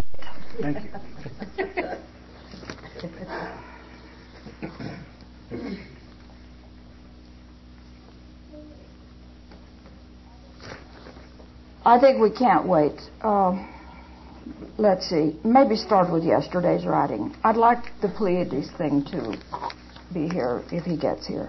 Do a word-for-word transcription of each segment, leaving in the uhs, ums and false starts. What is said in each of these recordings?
Thank you. I think we can't wait. Uh, let's see. Maybe start with yesterday's writing. I'd like the Pleiades thing to be here if he gets here.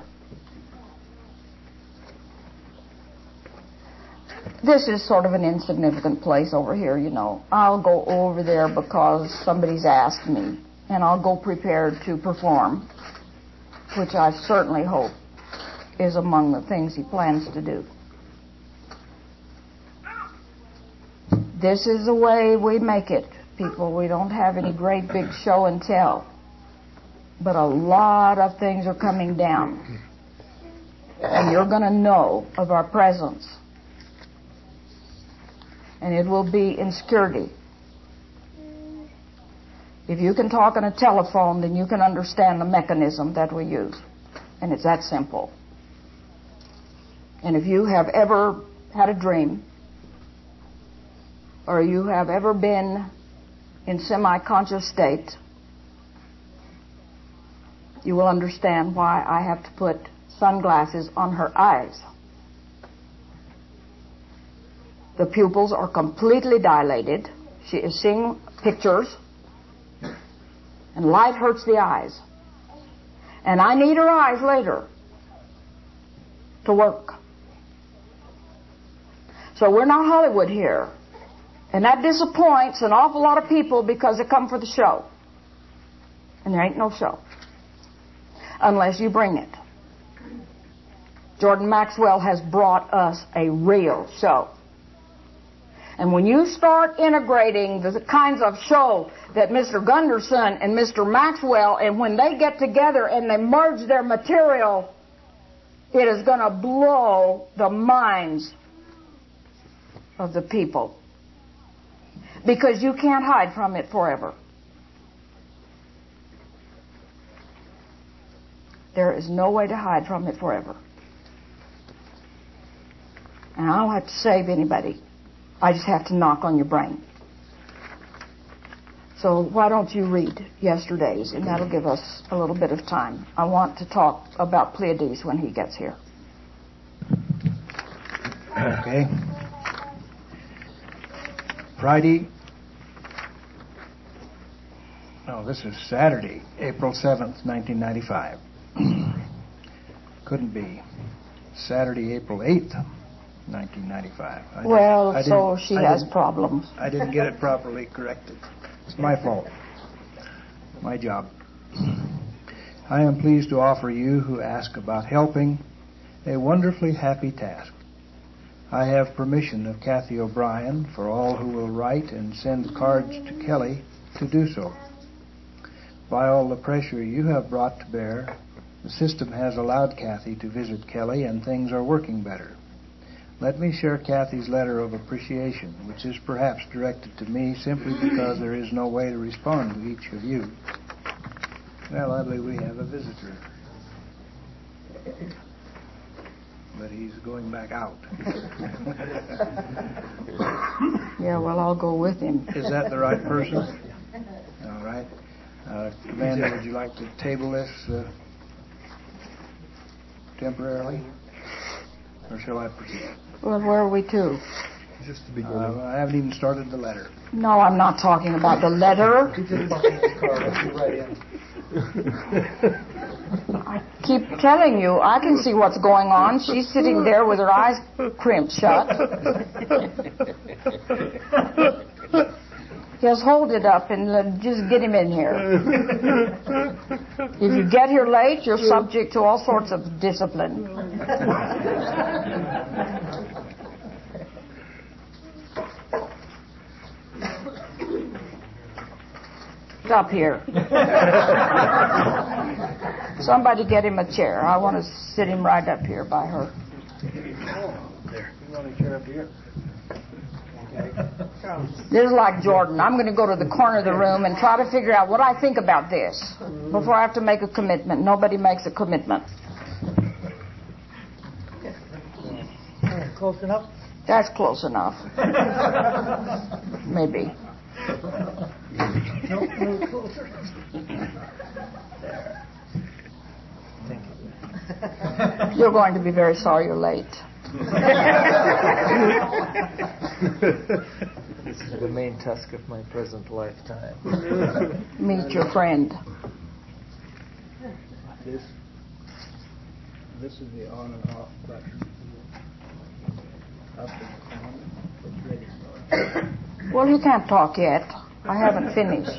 This is sort of an insignificant place over here, you know. I'll go over there because somebody's asked me, and I'll go prepared to perform, which I certainly hope is among the things he plans to do. This is the way we make it, people. We don't have any great big show and tell, but a lot of things are coming down, and you're going to know of our presence. And it will be in security. If you can talk on a telephone, then you can understand the mechanism that we use. And it's that simple. And if you have ever had a dream, or you have ever been in semi-conscious state, you will understand why I have to put sunglasses on her eyes. The pupils are completely dilated. She is seeing pictures, and light hurts the eyes. And I need her eyes later to work. So we're not Hollywood here. And that disappoints an awful lot of people because they come for the show. And there ain't no show unless you bring it. Jordan Maxwell has brought us a real show. And when you start integrating the kinds of show that Mister Gunderson and Mister Maxwell, and when they get together and they merge their material, it is going to blow the minds of the people. Because you can't hide from it forever. There is no way to hide from it forever. And I don't have to save anybody. I just have to knock on your brain. So why don't you read yesterday's, and that'll give us a little bit of time. I want to talk about Pleiades when he gets here. Okay. Friday. No, this is Saturday, April seventh, nineteen ninety-five. Couldn't be. Saturday, April eighth. nineteen ninety-five. I well, so she I has problems. I didn't get it properly corrected. It's my fault. My job. I am pleased to offer you who ask about helping a wonderfully happy task. I have permission of Kathy O'Brien for all who will write and send cards to Kelly to do so. By all the pressure you have brought to bear, the system has allowed Kathy to visit Kelly, and things are working better. Let me share Kathy's letter of appreciation, which is perhaps directed to me simply because there is no way to respond to each of you. Well, I believe we have a visitor. But he's going back out. Yeah, well, I'll go with him. Is that the right person? All right. Uh, Commander, would you like to table this uh, temporarily? Or shall I proceed? Well, where are we to? Just the beginning. Uh, I haven't even started the letter. No, I'm not talking about the letter. I keep telling you, I can see what's going on. She's sitting there with her eyes crimped shut. Just hold it up and uh, just get him in here. If you get here late, you're subject to all sorts of discipline. Up here. Somebody get him a chair. I want to sit him right up here by her. Oh, there. You want a chair up here? Okay. This is like Jordan. I'm going to go to the corner of the room and try to figure out what I think about this before I have to make a commitment. Nobody makes a commitment. Close enough? That's close enough. Maybe. No, no closer. There. Thank you. You're going to be very sorry you're late. This is the main task of my present lifetime. Meet your friend. This, this is the on and off button. Up and on. It's ready. Well, you can't talk yet. I haven't finished.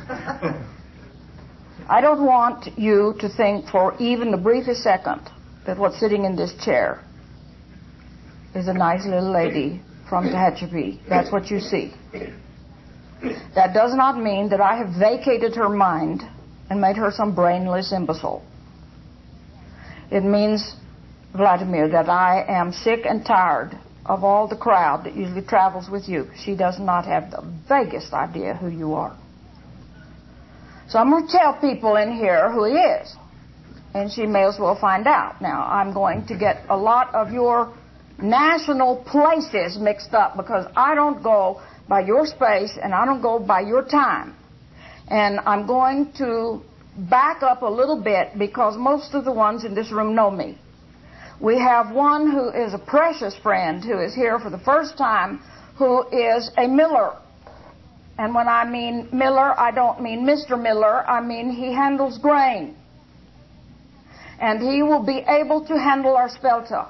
I don't want you to think for even the briefest second that what's sitting in this chair is a nice little lady from Tehachapi. That's what you see. That does not mean that I have vacated her mind and made her some brainless imbecile. It means, Vladimir, that I am sick and tired of all the crowd that usually travels with you. She does not have the vaguest idea who you are. So I'm going to tell people in here who he is. And she may as well find out. Now, I'm going to get a lot of your national places mixed up because I don't go by your space and I don't go by your time. And I'm going to back up a little bit because most of the ones in this room know me. We have one who is a precious friend who is here for the first time, who is a miller. And when I mean miller, I don't mean Mister Miller. I mean he handles grain. And he will be able to handle our spelter.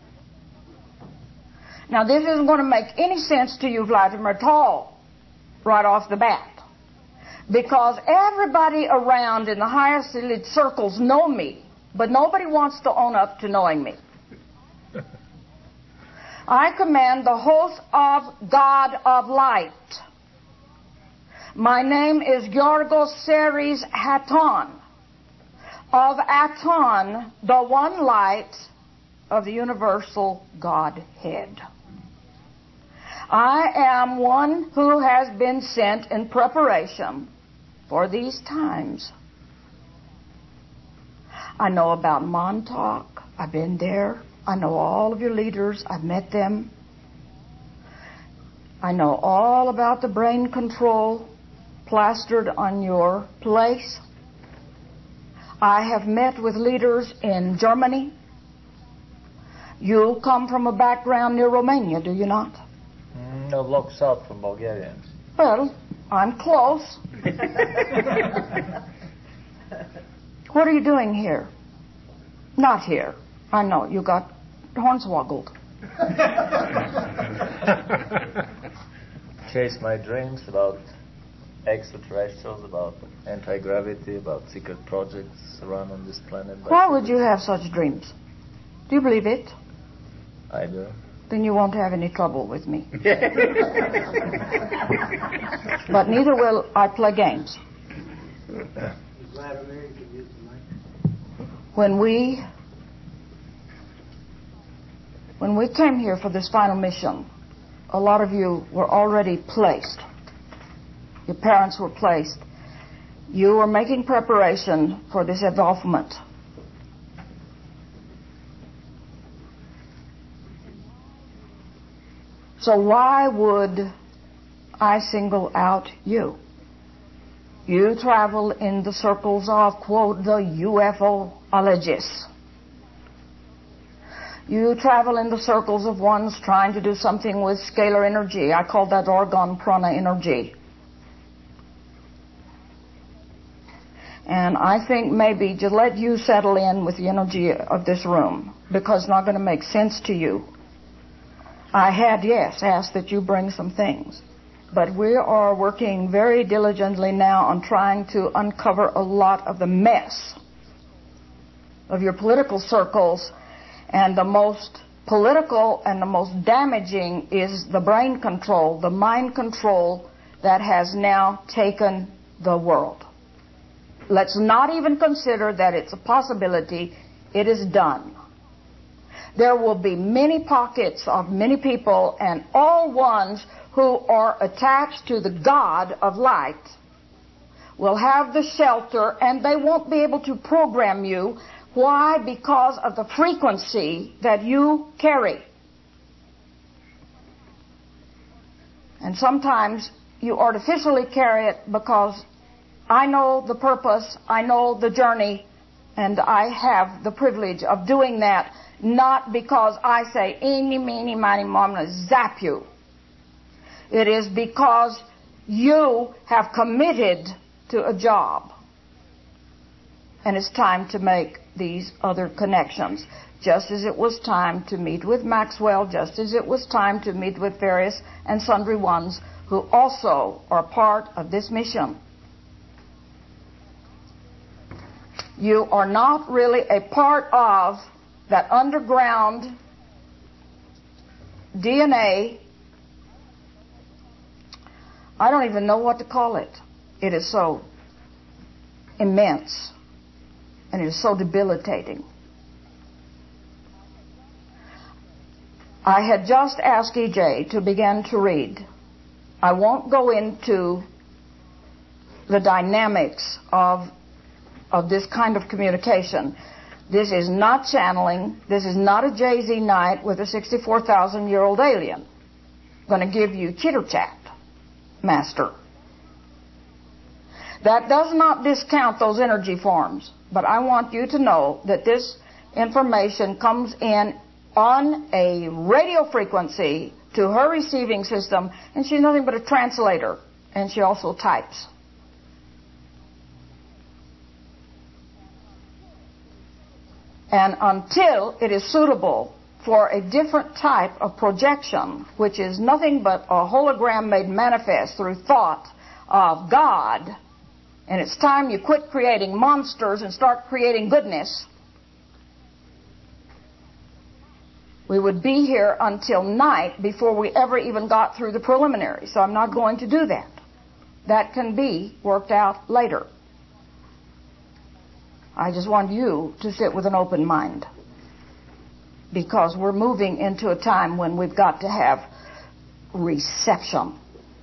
Now, this isn't going to make any sense to you, Vladimir, at all, right off the bat. Because everybody around in the highest elite circles know me, but nobody wants to own up to knowing me. I command the host of God of Light. My name is Giorgos Ceres Haton, of Aton, the one light of the universal Godhead. I am one who has been sent in preparation for these times. I know about Montauk. I've been there. I know all of your leaders. I've met them. I know all about the brain control plastered on your place. I have met with leaders in Germany. You come from a background near Romania, do you not? Mm, a block south from Bulgaria. Well, I'm close. What are you doing here? Not here. I know, you got hornswoggled. Chase my dreams about extraterrestrials, about anti-gravity, about secret projects around on this planet. Why would you have such dreams? Do you believe it? I do. Then you won't have any trouble with me. But neither will I play games. When we when we came here for this final mission, a lot of you were already placed. Your parents were placed. You were making preparation for this involvement. So why would I single out you? You travel in the circles of, quote, the U F O-ologists. You travel in the circles of ones trying to do something with scalar energy. I call that orgone prana energy. And I think maybe just let you settle in with the energy of this room, because it's not going to make sense to you. I had, yes, asked that you bring some things. But we are working very diligently now on trying to uncover a lot of the mess of your political circles. And the most political and the most damaging is the brain control, the mind control that has now taken the world. Let's not even consider that it's a possibility. It is done. There will be many pockets of many people, and all ones who are attached to the God of light will have the shelter, and they won't be able to program you. Why? Because of the frequency that you carry. And sometimes you artificially carry it because I know the purpose, I know the journey, and I have the privilege of doing that, not because I say, eeny, meeny, miny, mo, I'm going to zap you. It is because you have committed to a job. And it's time to make these other connections. Just as it was time to meet with Maxwell, just as it was time to meet with various and sundry ones who also are part of this mission. You are not really a part of that underground D N A. I don't even know what to call it. It is so immense and it is so debilitating. I had just asked E J to begin to read. I won't go into the dynamics of of this kind of communication. This is not channeling. This is not a Jay-Z night with a sixty-four thousand year old alien going to give you chitter-chat, Master. That does not discount those energy forms, but I want you to know that this information comes in on a radio frequency to her receiving system, and she's nothing but a translator, and she also types. And until it is suitable for a different type of projection, which is nothing but a hologram made manifest through thought of God, and it's time you quit creating monsters and start creating goodness, we would be here until night before we ever even got through the preliminary. So I'm not going to do that. That can be worked out later. I just want you to sit with an open mind, because we're moving into a time when we've got to have reception.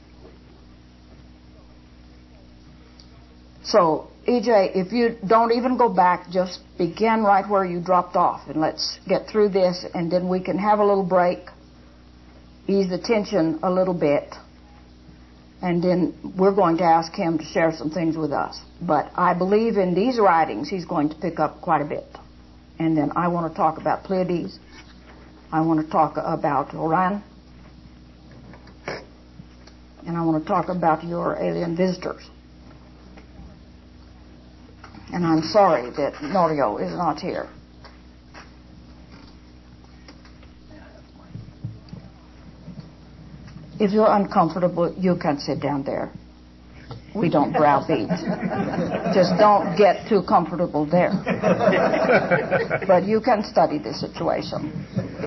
So, E J, if you don't even go back, just begin right where you dropped off, and let's get through this, and then we can have a little break, ease the tension a little bit, and then we're going to ask him to share some things with us. But I believe in these writings he's going to pick up quite a bit. And then I want to talk about Pleiades. I want to talk about Orion. And I want to talk about your alien visitors. And I'm sorry that Norio is not here. If you're uncomfortable, you can sit down there. We don't browbeat. Just don't get too comfortable there. But you can study the situation.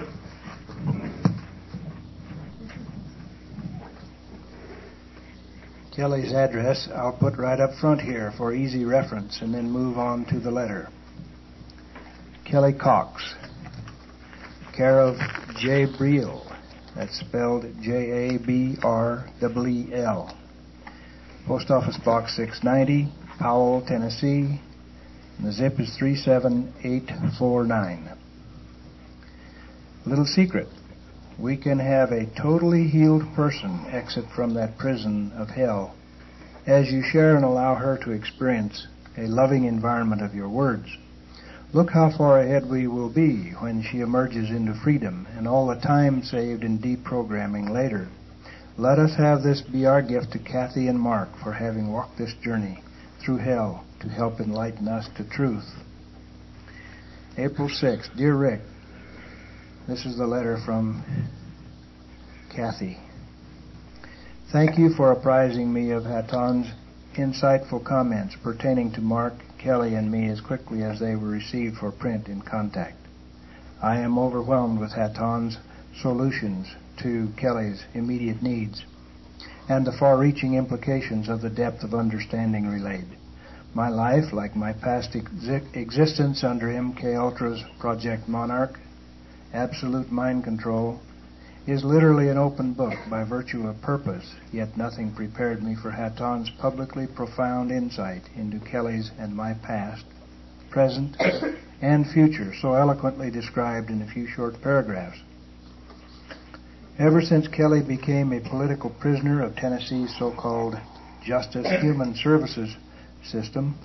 Kelly's address I'll put right up front here for easy reference, and then move on to the letter. Kelly Cox, care of J. Breel. That's spelled J A B R E E L. Post Office Box six ninety, Powell, Tennessee. And the zip is three seven eight four nine. Little secret. We can have a totally healed person exit from that prison of hell as you share and allow her to experience a loving environment of your words. Look how far ahead we will be when she emerges into freedom and all the time saved in deprogramming later. Let us have this be our gift to Kathy and Mark for having walked this journey through hell to help enlighten us to truth. April sixth. Dear Rick, this is the letter from Kathy. Thank you for apprising me of Haton's insightful comments pertaining to Mark, Kelly, and me as quickly as they were received for print in Contact. I am overwhelmed with Haton's solutions to Kelly's immediate needs and the far-reaching implications of the depth of understanding relayed. My life, like my past ex- existence under M K Ultra's Project Monarch, absolute mind control, is literally an open book by virtue of purpose, yet nothing prepared me for Haton's publicly profound insight into Kelly's and my past, present, and future, so eloquently described in a few short paragraphs. Ever since Kelly became a political prisoner of Tennessee's so-called Justice Human Services system,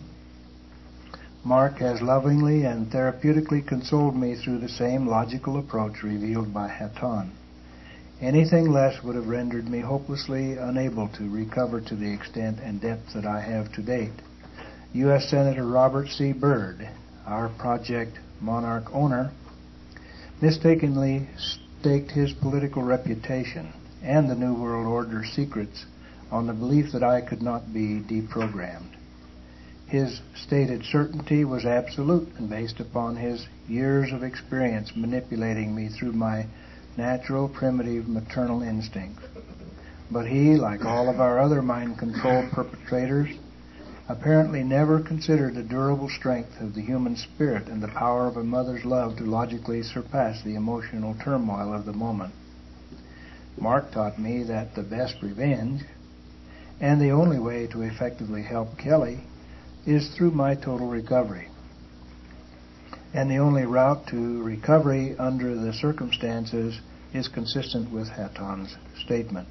Mark has lovingly and therapeutically consoled me through the same logical approach revealed by Hatton. Anything less would have rendered me hopelessly unable to recover to the extent and depth that I have to date. U S Senator Robert C. Byrd, our Project Monarch owner, mistakenly staked his political reputation and the New World Order secrets on the belief that I could not be deprogrammed. His stated certainty was absolute and based upon his years of experience manipulating me through my natural, primitive, maternal instincts. But he, like all of our other mind-control perpetrators, apparently never considered the durable strength of the human spirit and the power of a mother's love to logically surpass the emotional turmoil of the moment. Mark taught me that the best revenge, and the only way to effectively help Kelly, is through my total recovery. And the only route to recovery under the circumstances is consistent with Hatton's statement.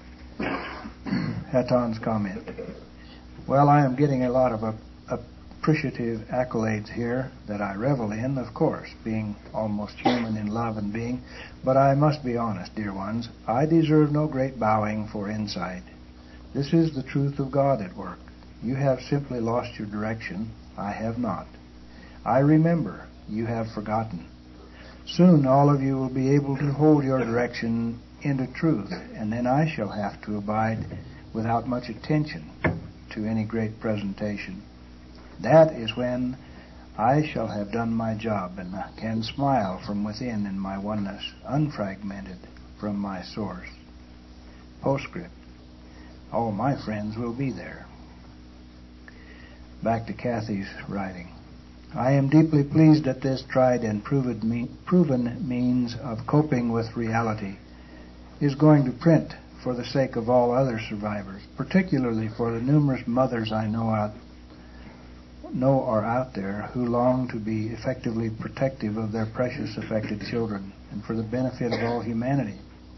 Hatton's comment. Well, I am getting a lot of uh, appreciative accolades here that I revel in, of course, being almost human in love and being, but I must be honest, dear ones, I deserve no great bowing for insight. This is the truth of God at work. You have simply lost your direction. I have not. I remember. You have forgotten. Soon all of you will be able to hold your direction into truth, and then I shall have to abide without much attention to any great presentation. That is when I shall have done my job and can smile from within in my oneness, unfragmented from my source. Postscript. All my friends will be there. Back to Kathy's writing. I am deeply pleased that this tried and proven, me, proven means of coping with reality is going to print for the sake of all other survivors, particularly for the numerous mothers I know out know are out there who long to be effectively protective of their precious affected children and for the benefit of all humanity.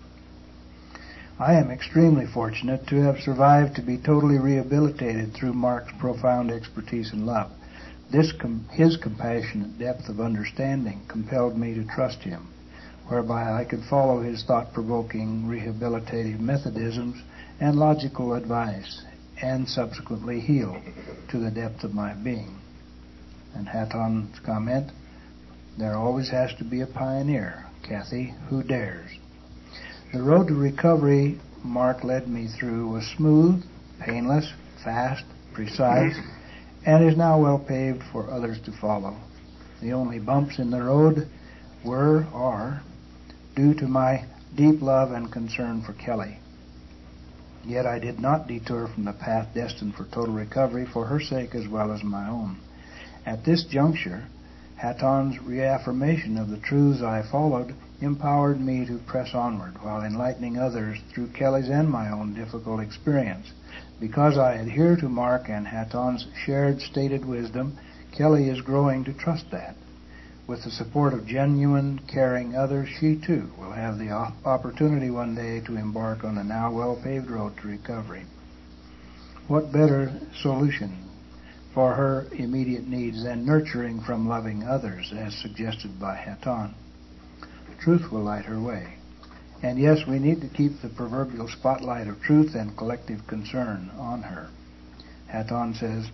I am extremely fortunate to have survived to be totally rehabilitated through Mark's profound expertise and love. This com- his compassionate depth of understanding compelled me to trust him, whereby I could follow his thought-provoking rehabilitative methodisms and logical advice, and subsequently heal to the depth of my being. And Hatton's comment, there always has to be a pioneer, Kathy, who dares. The road to recovery Mark led me through was smooth, painless, fast, precise, and is now well paved for others to follow. The only bumps in the road were, are, due to my deep love and concern for Kelly. Yet I did not detour from the path destined for total recovery for her sake as well as my own. At this juncture, Hatton's reaffirmation of the truths I followed empowered me to press onward while enlightening others through Kelly's and my own difficult experience. Because I adhere to Mark and Hatton's shared stated wisdom, Kelly is growing to trust that. With the support of genuine, caring others, she too will have the opportunity one day to embark on the now well-paved road to recovery. What better solution for her immediate needs than nurturing from loving others, as suggested by Hatton? Truth will light her way. And yes, we need to keep the proverbial spotlight of truth and collective concern on her. Hatton says,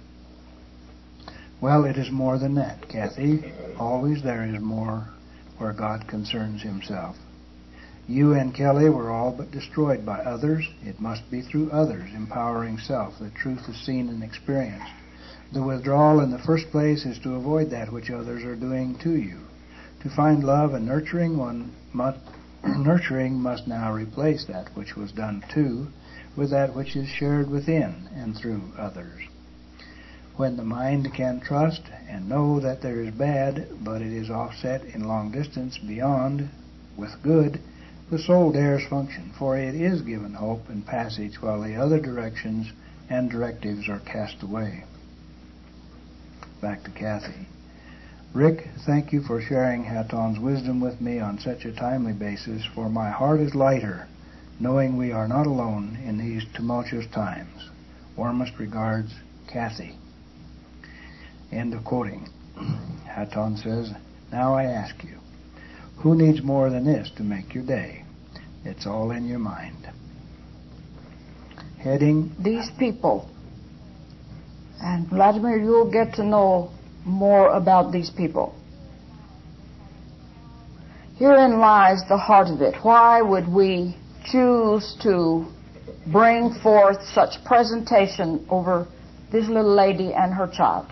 well, it is more than that, Kathy. Always there is more where God concerns himself. You and Kelly were all but destroyed by others. It must be through others, empowering self, that truth is seen and experienced. The withdrawal in the first place is to avoid that which others are doing to you. To find love and nurturing, one must, nurturing must now replace that which was done to with that which is shared within and through others. When the mind can trust and know that there is bad, but it is offset in long distance beyond with good, the soul dares function, for it is given hope and passage while the other directions and directives are cast away. Back to Kathy. Rick, thank you for sharing Haton's wisdom with me on such a timely basis, for my heart is lighter, knowing we are not alone in these tumultuous times. Warmest regards, Kathy. End of quoting. Haton says, now I ask you, who needs more than this to make your day? It's all in your mind. Heading, these people. And Vladimir, you'll get to know more about these people. Herein lies the heart of it. Why would we choose to bring forth such presentation over this little lady and her child?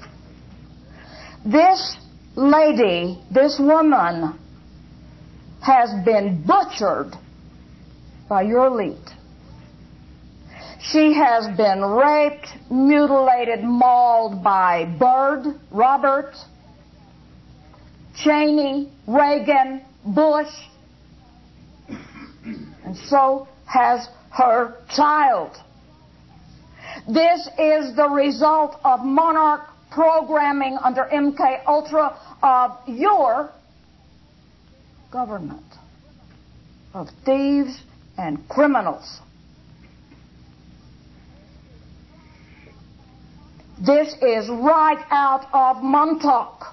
This lady, this woman, has been butchered by your elite. She has been raped, mutilated, mauled by Byrd, Robert, Cheney, Reagan, Bush, and so has her child. This is the result of monarch programming under M K Ultra of your government, of thieves and criminals. This is right out of Montauk.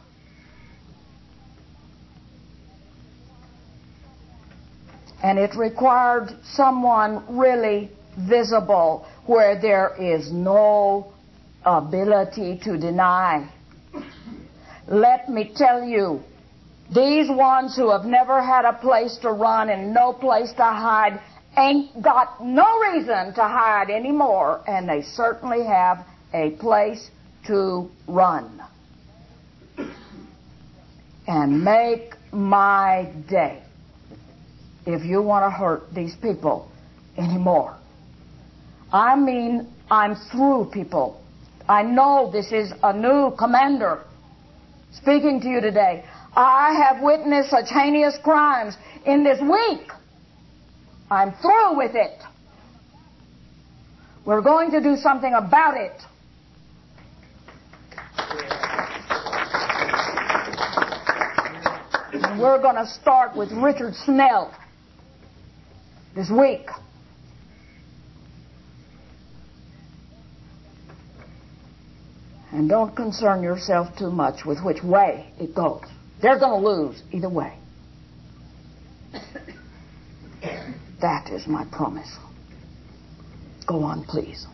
And it required someone really visible, where there is no ability to deny. Let me tell you, these ones who have never had a place to run and no place to hide ain't got no reason to hide anymore, and they certainly have a place to run. And make my day if you want to hurt these people anymore. I mean, I'm through, people. I know this is a new commander speaking to you today. I have witnessed such heinous crimes in this week. I'm through with it. We're going to do something about it. And we're going to start with Richard Snell this week. And don't concern yourself too much with which way it goes. They're going to lose either way. That is my promise. Go on, please.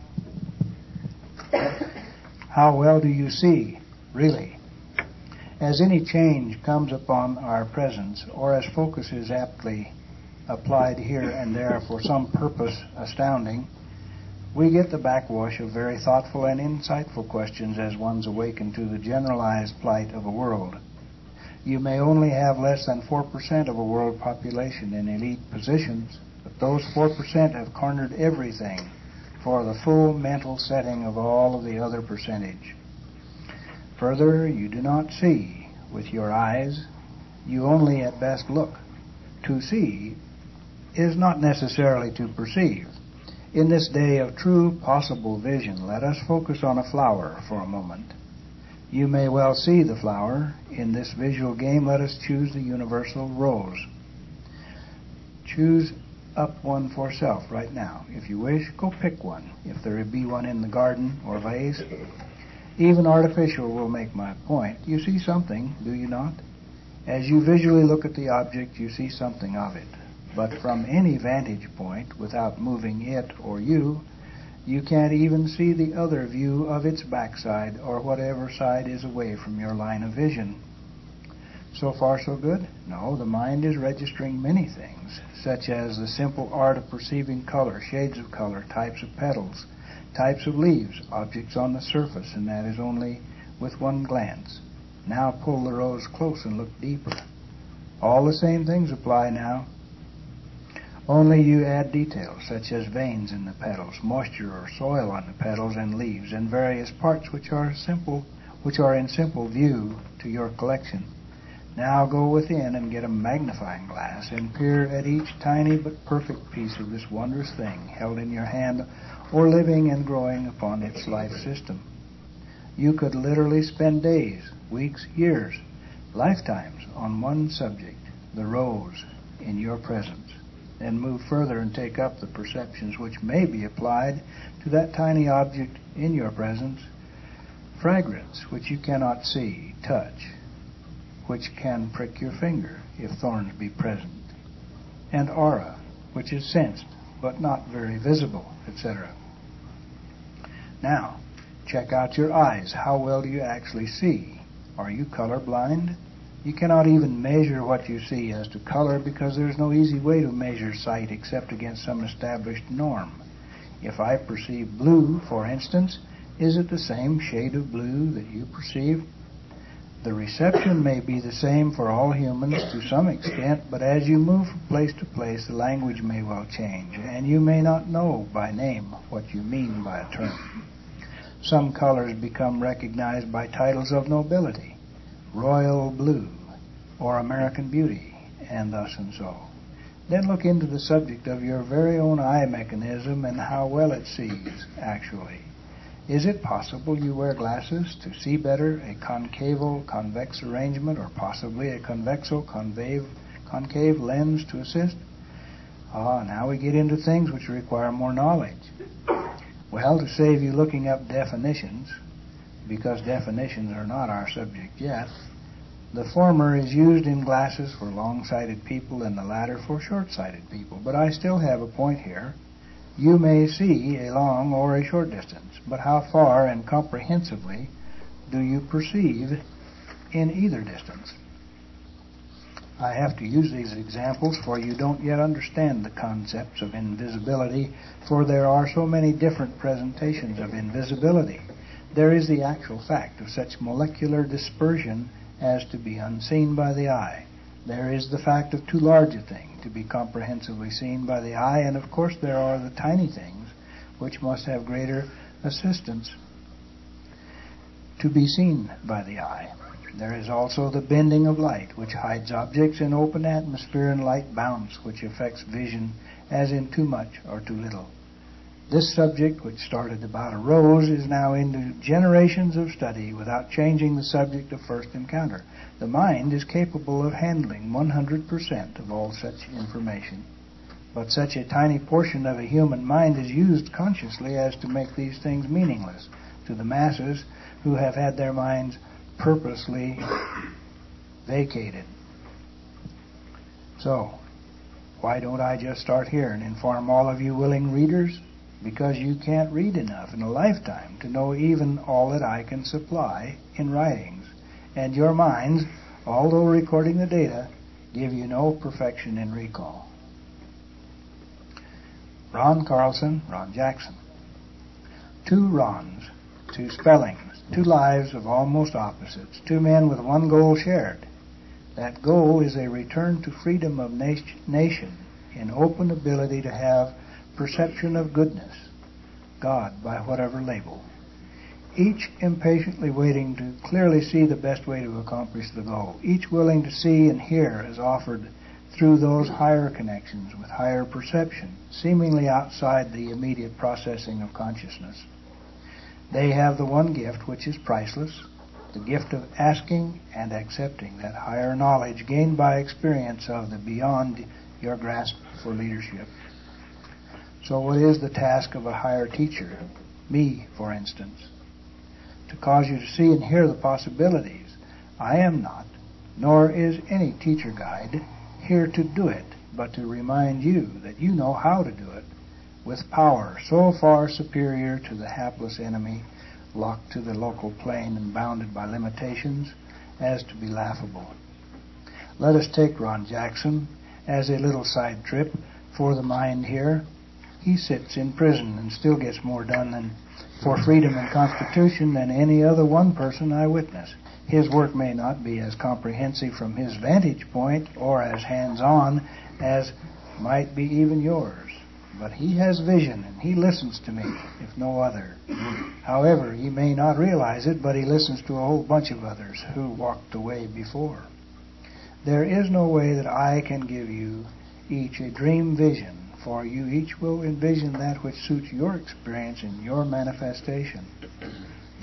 How well do you see, really? As any change comes upon our presence, or as focus is aptly applied here and there for some purpose astounding, we get the backwash of very thoughtful and insightful questions as one's awakened to the generalized plight of a world. You may only have less than four percent of a world population in elite positions, but those four percent have cornered everything for the full mental setting of all of the other percentage. Further, you do not see with your eyes, you only at best look. To see is not necessarily to perceive. In this day of true possible vision, let us focus on a flower for a moment. You may well see the flower. In this visual game, let us choose the universal rose. Choose up one for self right now. If you wish, go pick one, if there be one in the garden or vase. Even artificial will make my point. You see something, do you not? As you visually look at the object, you see something of it. But from any vantage point, without moving it or you, you can't even see the other view of its backside, or whatever side is away from your line of vision. So far, so good? No, the mind is registering many things, such as the simple art of perceiving color, shades of color, types of petals, types of leaves, objects on the surface, and that is only with one glance. Now pull the rose close and look deeper. All the same things apply now. Only you add details, such as veins in the petals, moisture or soil on the petals and leaves, and various parts which are simple, which are in simple view to your collection. Now go within and get a magnifying glass and peer at each tiny but perfect piece of this wondrous thing held in your hand or living and growing upon its life system. You could literally spend days, weeks, years, lifetimes on one subject, the rose in your presence, then move further and take up the perceptions which may be applied to that tiny object in your presence, fragrance which you cannot see, touch, which can prick your finger if thorns be present, and aura, which is sensed but not very visible, et cetera. Now, check out your eyes. How well do you actually see? Are you colorblind? You cannot even measure what you see as to color because there's no easy way to measure sight except against some established norm. If I perceive blue, for instance, is it the same shade of blue that you perceive? The reception may be the same for all humans to some extent, but as you move from place to place, the language may well change, and you may not know by name what you mean by a term. Some colors become recognized by titles of nobility, royal blue, or American beauty, and thus and so. Then look into the subject of your very own eye mechanism and how well it sees, actually. Is it possible you wear glasses to see better, a concaval-convex arrangement, or possibly a convexo-concave concave lens to assist? Ah, now we get into things which require more knowledge. Well, to save you looking up definitions, because definitions are not our subject yet, the former is used in glasses for long-sighted people and the latter for short-sighted people. But I still have a point here. You may see a long or a short distance, but how far and comprehensively do you perceive in either distance? I have to use these examples, for you don't yet understand the concepts of invisibility, for there are so many different presentations of invisibility. There is the actual fact of such molecular dispersion as to be unseen by the eye. There is the fact of too large a thing to be comprehensively seen by the eye, and of course there are the tiny things which must have greater assistance to be seen by the eye. There is also the bending of light, which hides objects in open atmosphere, and light bounce, which affects vision as in too much or too little. This subject, which started about a rose, is now into generations of study without changing the subject of first encounter. The mind is capable of handling one hundred percent of all such information. But such a tiny portion of a human mind is used consciously as to make these things meaningless to the masses who have had their minds purposely vacated. So, why don't I just start here and inform all of you willing readers? Because you can't read enough in a lifetime to know even all that I can supply in writings. And your minds, although recording the data, give you no perfection in recall. Ron Carlson, Ron Jackson. Two Rons, two spellings, two lives of almost opposites, two men with one goal shared. That goal is a return to freedom of nation in open ability to have perception of goodness, God by whatever label. Each impatiently waiting to clearly see the best way to accomplish the goal. Each willing to see and hear as offered through those higher connections with higher perception, seemingly outside the immediate processing of consciousness. They have the one gift which is priceless, the gift of asking and accepting that higher knowledge gained by experience of the beyond your grasp for leadership. So what is the task of a higher teacher? Me, for instance. To cause you to see and hear the possibilities. I am not, nor is any teacher guide, here to do it, but to remind you that you know how to do it with power so far superior to the hapless enemy, locked to the local plane and bounded by limitations as to be laughable. Let us take Ron Jackson as a little side trip for the mind here. He sits in prison and still gets more done than for freedom and Constitution than any other one person I witness. His work may not be as comprehensive from his vantage point or as hands-on as might be even yours. But he has vision and he listens to me, if no other. However, he may not realize it, but he listens to a whole bunch of others who walked the way before. There is no way that I can give you each a dream vision, for you each will envision that which suits your experience and your manifestation.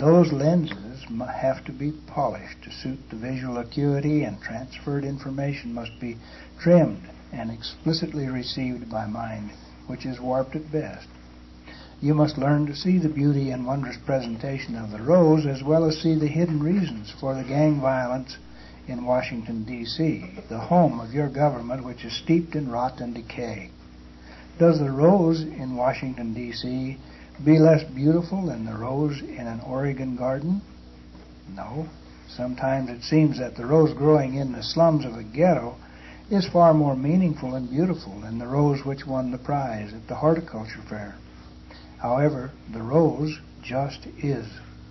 Those lenses have to be polished to suit the visual acuity, and transferred information must be trimmed and explicitly received by mind, which is warped at best. You must learn to see the beauty and wondrous presentation of the rose, as well as see the hidden reasons for the gang violence in Washington, D C, the home of your government, which is steeped in rot and decay. Does the rose in Washington, D C be less beautiful than the rose in an Oregon garden? No. Sometimes it seems that the rose growing in the slums of a ghetto is far more meaningful and beautiful than the rose which won the prize at the horticulture fair. However, the rose just is.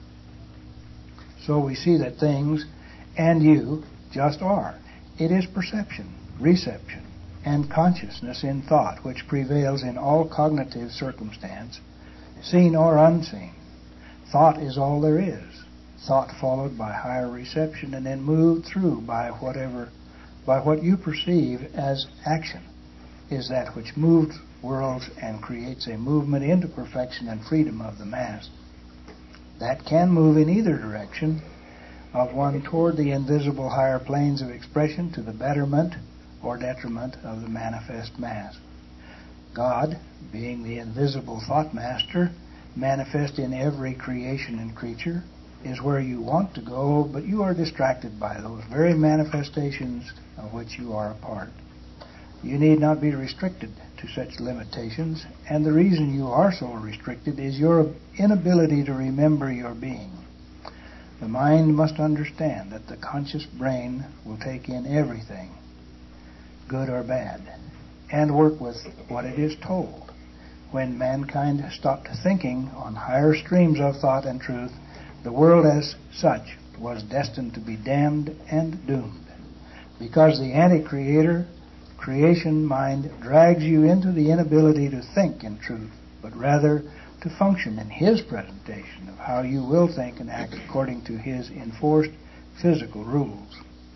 So we see that things and you just are. It is perception, reception, and consciousness in thought which prevails in all cognitive circumstance, seen or unseen. Thought is all there is. Thought followed by higher reception, and then moved through by whatever, by what you perceive as action, is that which moves worlds and creates a movement into perfection and freedom of the mass. That can move in either direction, of one toward the invisible higher planes of expression to the betterment or detriment of the manifest mass. God, being the invisible thought master, manifest in every creation and creature, is where you want to go, but you are distracted by those very manifestations of which you are a part. You need not be restricted to such limitations, and the reason you are so restricted is your inability to remember your being. The mind must understand that the conscious brain will take in everything, good or bad, and work with what it is told. When mankind stopped thinking on higher streams of thought and truth, the world as such was destined to be damned and doomed. Because the anti-creator, creation mind drags you into the inability to think in truth, but rather to function in his presentation of how you will think and act according to his enforced physical rules.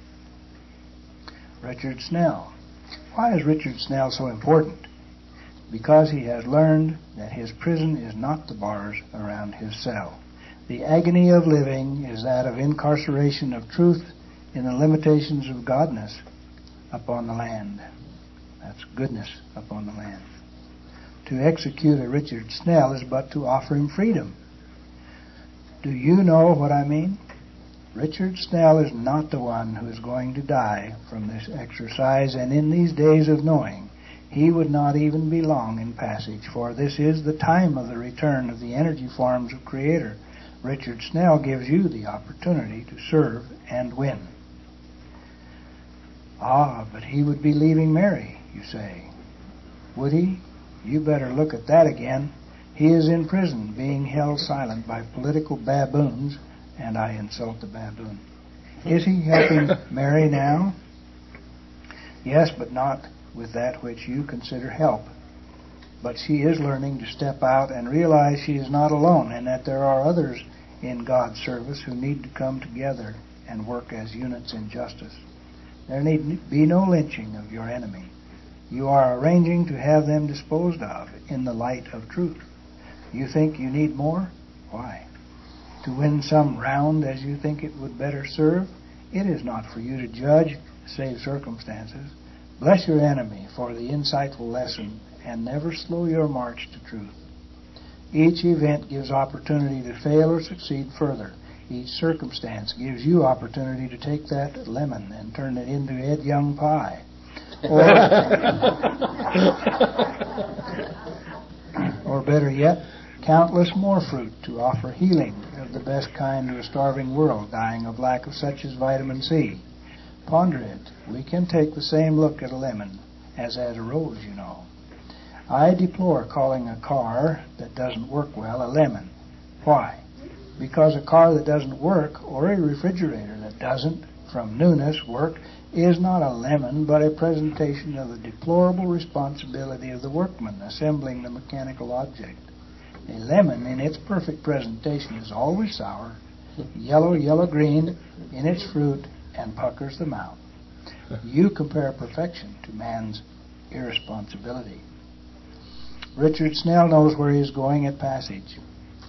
Richard Snell. Why is Richard Snell so important? Because he has learned that his prison is not the bars around his cell. The agony of living is that of incarceration of truth in the limitations of godness upon the land. That's goodness upon the land. To execute a Richard Snell is but to offer him freedom. Do you know what I mean? Richard Snell is not the one who is going to die from this exercise, and in these days of knowing, he would not even be long in passage, for this is the time of the return of the energy forms of Creator. Richard Snell gives you the opportunity to serve and win. Ah, but he would be leaving Mary, you say. Would he? You better look at that again. He is in prison, being held silent by political baboons, and I insult the baboon. Is he helping Mary now? Yes, but not with that which you consider help. But she is learning to step out and realize she is not alone, and that there are others in God's service who need to come together and work as units in justice. There need be no lynching of your enemy. You are arranging to have them disposed of in the light of truth. You think you need more? Why? To win some round as you think it would better serve? It is not for you to judge, save circumstances. Bless your enemy for the insightful lesson, and never slow your march to truth. Each event gives opportunity to fail or succeed further. Each circumstance gives you opportunity to take that lemon and turn it into Ed Young pie. Or, or better yet, countless more fruit to offer healing of the best kind to a starving world dying of lack of such as vitamin C. Ponder it. We can take the same look at a lemon as at a rose, you know. I deplore calling a car that doesn't work well a lemon. Why? Because a car that doesn't work, or a refrigerator that doesn't, from newness, work, is not a lemon, but a presentation of the deplorable responsibility of the workman assembling the mechanical object. A lemon, in its perfect presentation, is always sour, yellow, yellow-green in its fruit, and puckers the mouth. You compare perfection to man's irresponsibility. Richard Snell knows where he is going at passage.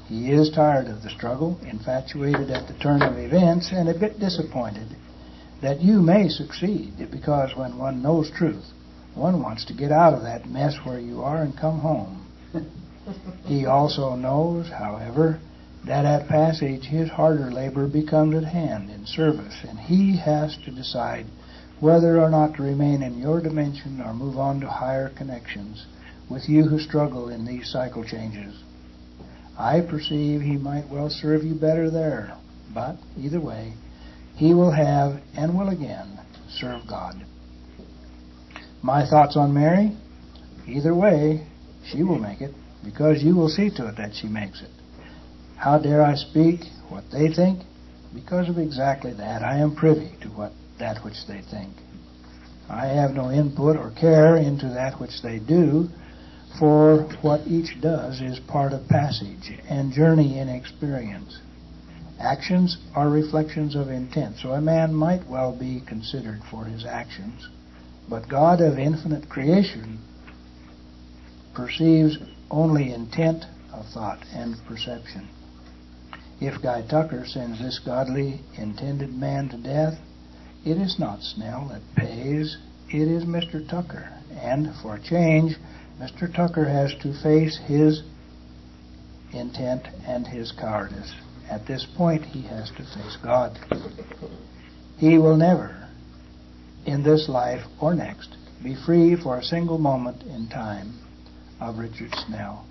He is tired of the struggle, infatuated at the turn of events, and a bit disappointed that you may succeed, because when one knows truth, one wants to get out of that mess where you are and come home. He also knows, however, that at passage his harder labor becomes at hand in service, and he has to decide whether or not to remain in your dimension or move on to higher connections with you who struggle in these cycle changes. I perceive he might well serve you better there, but either way, he will have and will again serve God. My thoughts on Mary? Either way, she will make it, because you will see to it that she makes it. How dare I speak what they think? Because of exactly that, I am privy to what that which they think. I have no input or care into that which they do, for what each does is part of passage and journey in experience. Actions are reflections of intent, so a man might well be considered for his actions. But God of infinite creation perceives only intent of thought and perception. If Guy Tucker sends this godly intended man to death, it is not Snell that pays, it is Mister Tucker. And for a change, Mister Tucker has to face his intent and his cowardice. At this point, he has to face God. He will never, in this life or next, be free for a single moment in time of Richard Snell.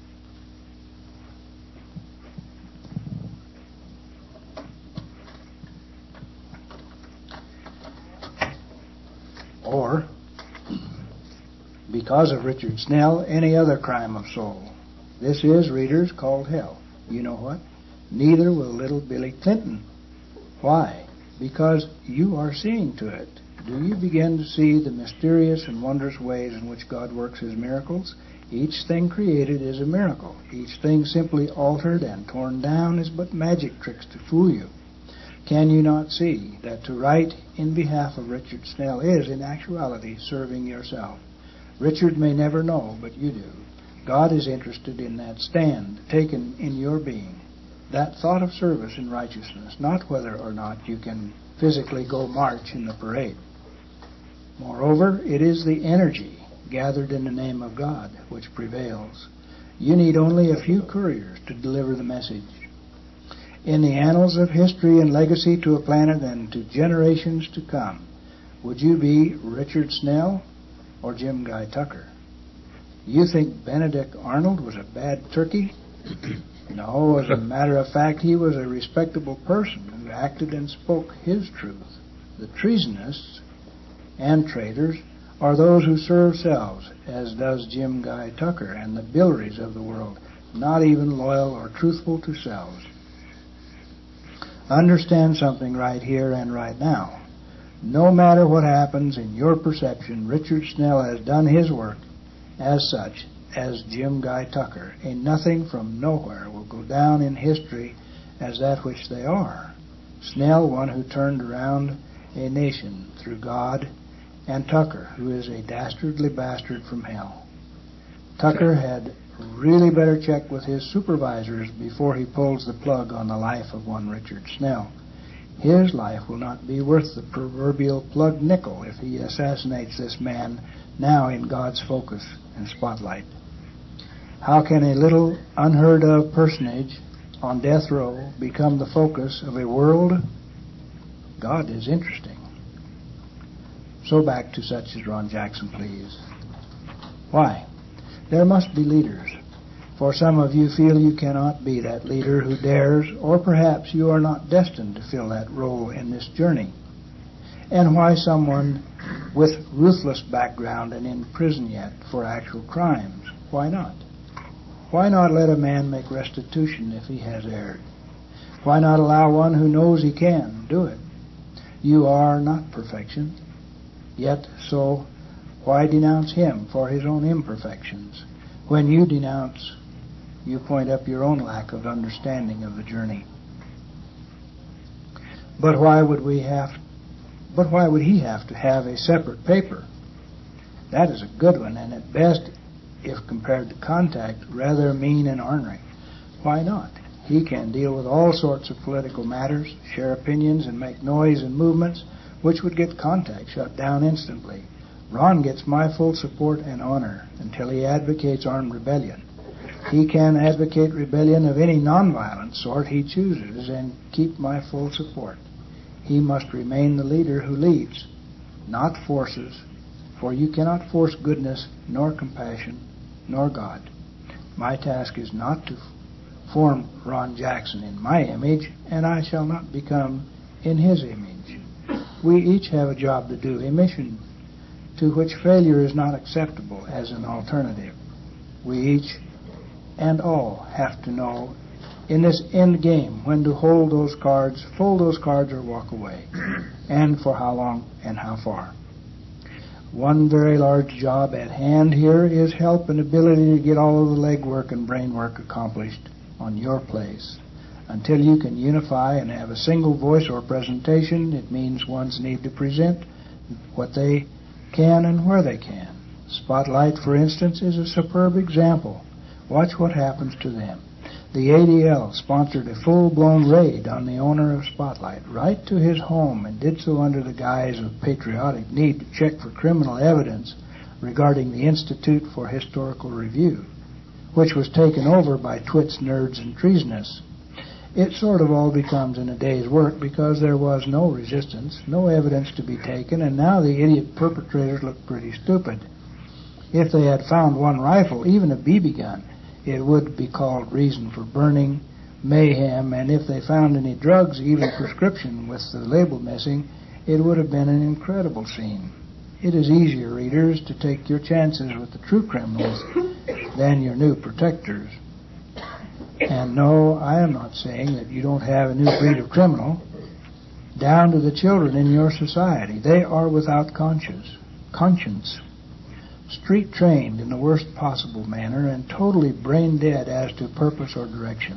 Or, because of Richard Snell, any other crime of soul. This is, readers, called hell. You know what? Neither will little Billy Clinton. Why? Because you are seeing to it. Do you begin to see the mysterious and wondrous ways in which God works His miracles? Each thing created is a miracle. Each thing simply altered and torn down is but magic tricks to fool you. Can you not see that to write in behalf of Richard Snell is, in actuality, serving yourself? Richard may never know, but you do. God is interested in that stand taken in your being, that thought of service and righteousness, not whether or not you can physically go march in the parade. Moreover, it is the energy gathered in the name of God which prevails. You need only a few couriers to deliver the message. In the annals of history and legacy to a planet and to generations to come, would you be Richard Snell or Jim Guy Tucker? You think Benedict Arnold was a bad turkey? No, as a matter of fact, he was a respectable person who acted and spoke his truth. The treasonists and traitors are those who serve selves, as does Jim Guy Tucker and the Billeries of the world, not even loyal or truthful to selves. Understand something right here and right now. No matter what happens in your perception, Richard Snell has done his work as such as Jim Guy Tucker. A nothing from nowhere will go down in history as that which they are. Snell, one who turned around a nation through God, and Tucker, who is a dastardly bastard from hell. Tucker had really better check with his supervisors before he pulls the plug on the life of one Richard Snell. His life will not be worth the proverbial plug nickel if he assassinates this man now in God's focus and spotlight. How can a little unheard of personage on death row become the focus of a world? God is interesting. So back to such as Ron Jackson, please. Why? There must be leaders. For some of you feel you cannot be that leader who dares, or perhaps you are not destined to fill that role in this journey. And why someone with ruthless background and in prison yet for actual crimes? Why not? Why not let a man make restitution if he has erred? Why not allow one who knows he can do it? You are not perfection. Yet so, why denounce him for his own imperfections? When you denounce, you point up your own lack of understanding of the journey. But why would we have, but why would he have to have a separate paper? That is a good one, and at best, if compared to contact, rather mean and ornery. Why not? He can deal with all sorts of political matters, share opinions, and make noise and movements which would get contact shut down instantly. Ron gets my full support and honor until he advocates armed rebellion. He can advocate rebellion of any nonviolent sort he chooses and keep my full support. He must remain the leader who leads, not forces, for you cannot force goodness, nor compassion, nor God. My task is not to form Ron Jackson in my image, and I shall not become in his image. We each have a job to do, a mission to which failure is not acceptable as an alternative. We each and all have to know in this end game when to hold those cards, fold those cards, or walk away, and for how long and how far. One very large job at hand here is help and ability to get all of the legwork and brain work accomplished on your place. Until you can unify and have a single voice or presentation, it means ones need to present what they can and where they can. Spotlight, for instance, is a superb example. Watch what happens to them. The A D L sponsored a full-blown raid on the owner of Spotlight, right to his home, and did so under the guise of patriotic need to check for criminal evidence regarding the Institute for Historical Review, which was taken over by twits, nerds, and treasonous. It sort of all becomes in a day's work because there was no resistance, no evidence to be taken, and now the idiot perpetrators look pretty stupid. If they had found one rifle, even a B B gun, it would be called reason for burning, mayhem, and if they found any drugs, even prescription with the label missing, it would have been an incredible scene. It is easier, readers, to take your chances with the true criminals than your new protectors. And no, I am not saying that you don't have a new breed of criminal. Down to the children in your society, they are without conscience, conscience, street trained in the worst possible manner, and totally brain dead as to purpose or direction.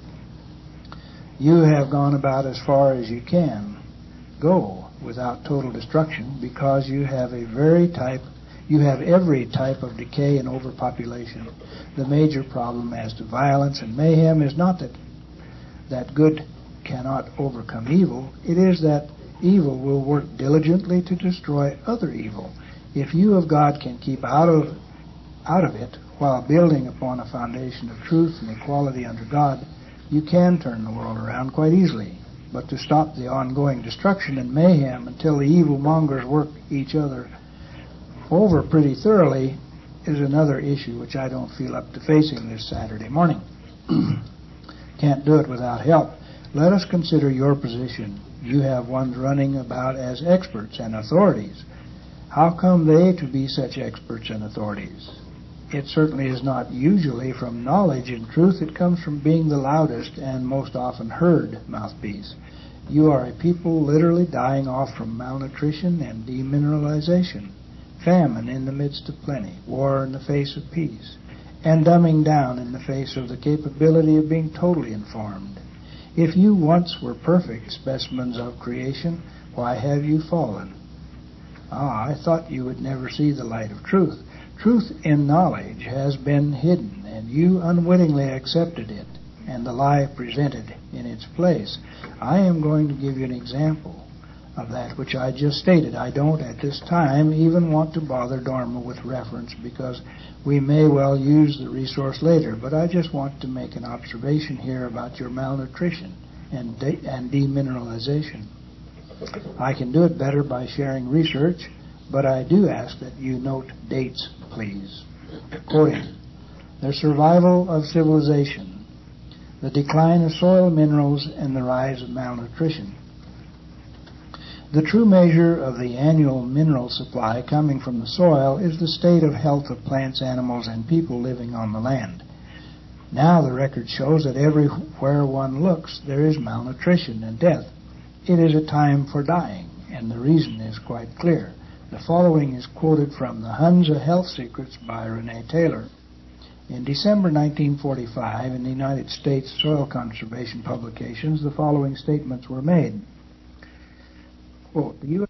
You have gone about as far as you can go without total destruction because you have a very type You have every type of decay and overpopulation. The major problem as to violence and mayhem is not that that good cannot overcome evil. It is that evil will work diligently to destroy other evil. If you of God can keep out of out of it while building upon a foundation of truth and equality under God, you can turn the world around quite easily. But to stop the ongoing destruction and mayhem until the evil mongers work each other over pretty thoroughly is another issue which I don't feel up to facing this Saturday morning. Can't do it without help. Let us consider your position. You have ones running about as experts and authorities. How come they to be such experts and authorities? It certainly is not usually from knowledge and truth. It comes from being the loudest and most often heard mouthpiece. You are a people literally dying off from malnutrition and demineralization, famine in the midst of plenty, war in the face of peace, and dumbing down in the face of the capability of being totally informed. If you once were perfect specimens of creation, why have you fallen? Ah, I thought you would never see the light of truth. Truth in knowledge has been hidden, and you unwittingly accepted it, and the lie presented in its place. I am going to give you an example of that which I just stated. I don't at this time even want to bother Dorma with reference because we may well use the resource later, but I just want to make an observation here about your malnutrition and, de- and demineralization. I can do it better by sharing research, but I do ask that you note dates, please. Quoting, the survival of civilization, the decline of soil minerals, and the rise of malnutrition. The true measure of the annual mineral supply coming from the soil is the state of health of plants, animals, and people living on the land. Now the record shows that everywhere one looks, there is malnutrition and death. It is a time for dying, and the reason is quite clear. The following is quoted from the Hunza Health Secrets by Renee Taylor. In December nineteen forty-five, in the United States Soil Conservation Publications, the following statements were made. Quote, the U S